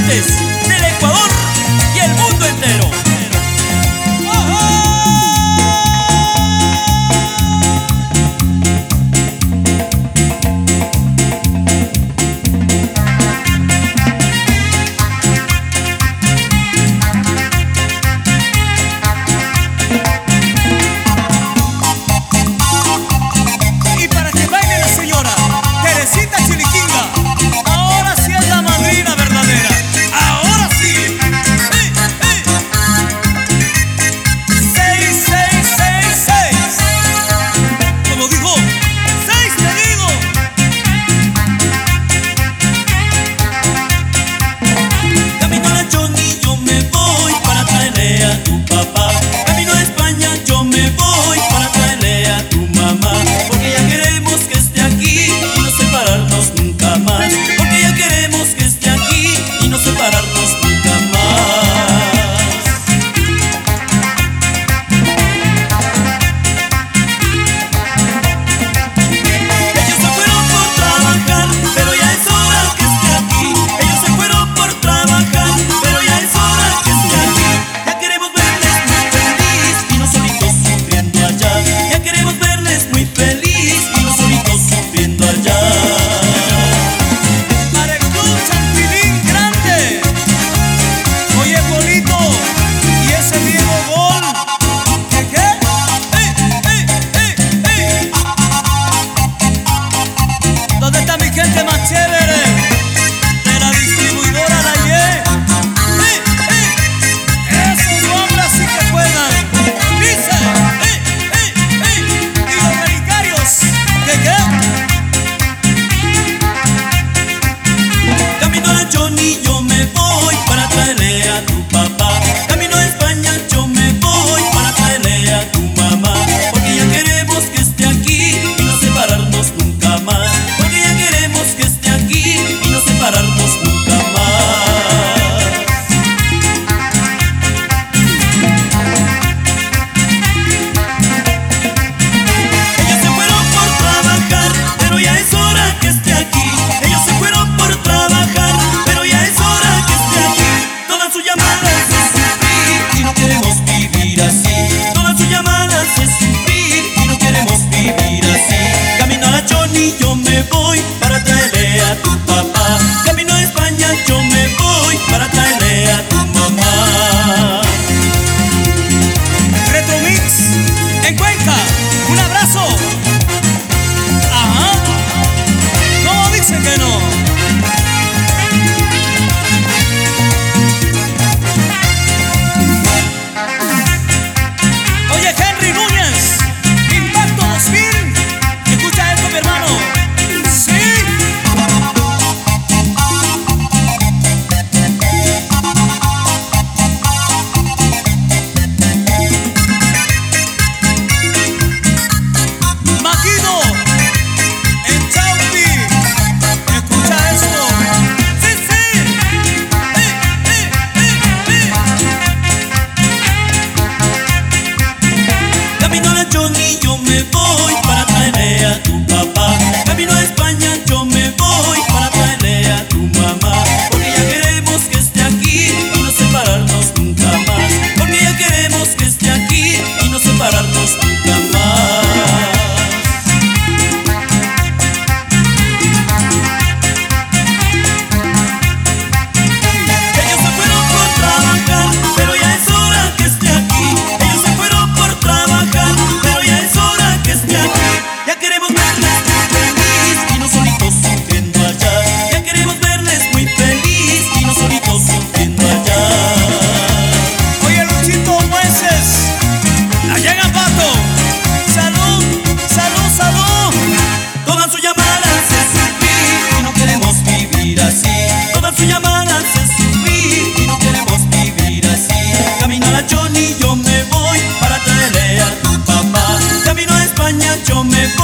inmigrantes del Ecuador y el mundo entero. Y para que baile la señora Teresita Chiliquinga, ahora sí es la madrina verdadera. Ahora sí. ¡Hey, hey! 6666. Como dijo, 6 te digo. Camino a la Johnny, yo me voy para traerle a tu papá. Camino a España, yo me voy para traerle a tu mamá. Porque ya queremos que esté aquí y no separarnos nunca más. Porque ya queremos que esté aquí y no separarnos nunca más. Ellos se fueron por trabajar, pero ya es hora que esté aquí. Ellos se fueron por trabajar, pero ya es hora que esté aquí. Ya queremos verles muy feliz y no solitos sufriendo allá. Ya queremos verles muy feliz y no solitos sufriendo allá. Para el Club Chantilly Grande. Oye, Polito, y ese Diego Gol. ¿Qué? ¡Ey, ey, ey, ey! ¿Dónde está mi gente más chévere? De la distribuidora La Ye. ¡Ey, ey! Esos hombres sí que juegan. Dice, ¡ey, ey, ey! Y los melicarios. ¿Qué? Camino a la Johnny, yo me voy para traerle a tu papá. Camino a España, yo me voy para traerle a tu mamá. Porque ya queremos que esté aquí y no separarnos nunca más. Porque ya queremos que esté aquí y no separarnos nunca más. Ellos se fueron por trabajar, pero ya es hora que esté aquí. Ellos se fueron por trabajar, pero ya es hora que esté aquí. Todas sus llamadas es sufrir y no queremos vivir así. Todas sus llamadas es sufrir y no queremos vivir así. Camino a la Johnny, yo me voy para traerle a tu papá. Camino a España, yo me voy para traerle a tu mamá. Retro Mix en Cuenca. Un abrazo. Ajá. ¿Cómo dicen que no? Oye, Henry Núñez, Impacto 2000. Escucha esto, mi hermano. Sí. Maquino en Chaupi. Escucha esto. Sí, sí. Camino a la Johnny, yo me voy para traerle a tu papá. Camino a España, yo me voy para traerle a tu mamá. Porque ya queremos que esté aquí y no separarnos nunca más. Porque ya queremos que esté aquí y no separarnos nunca más. Ellos se fueron por trabajar, pero ya es hora que esté aquí. Ellos se fueron por trabajar, pero ya es hora que esté aquí. Ya queremos verles muy feliz y no solitos sufriendo allá. Ya queremos verles muy feliz y no solitos sufriendo allá. Oye, Luchito Mueces, allá en Ambato. Salud, salud, salud. Todas sus llamadas es sufrir y no queremos vivir así. Todas sus llamadas es sufrir y no queremos vivir así. Camino a la Johnny, yo me voy para traerle a tu papá. Camino a España, yo me voy